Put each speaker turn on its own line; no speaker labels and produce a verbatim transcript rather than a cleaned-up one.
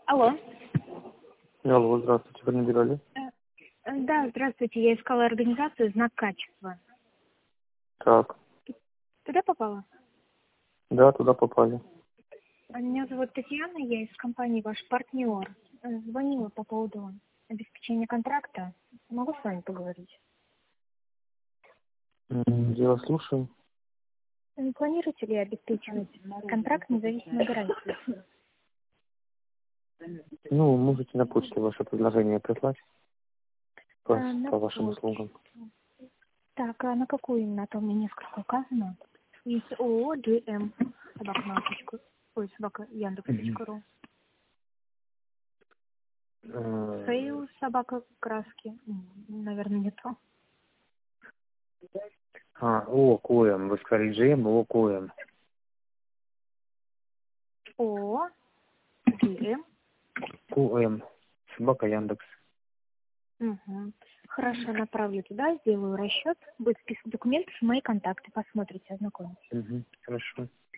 Алло.
Алло, здравствуйте, вы набирали?
Э, Да, здравствуйте. Я искала организацию «Знак качества».
Так,
Туда попала?
да, туда попали.
А Меня зовут Татьяна, я из компании «Ваш партнер». Э, Звонила по поводу обеспечения контракта. Могу с вами поговорить?
М, Я вас слушаю.
Э, Планируете ли обеспечивать контракт независимой гарантии?
Ну, можете на почту ваше предложение прислать
Э,
по,
На
по вашим
почту.
услугам.
Так, а на какую именно? А то у меня несколько указано. Есть ООО «ДМ», собака, на точку- ой, собака,
Мгм.
Яндекс.ру.
Э,
Сейл, собака, краски. М, Наверное, не то.
А, о, Коэм, вы сказали джи эм, о, Коэм.
ООО «ДМ».
Коэм, собака Яндекс.
Угу. Хорошо, направлю туда, сделаю расчет. Будет список документов и мои контакты. Посмотрите, ознакомитесь.
Мгм, хорошо.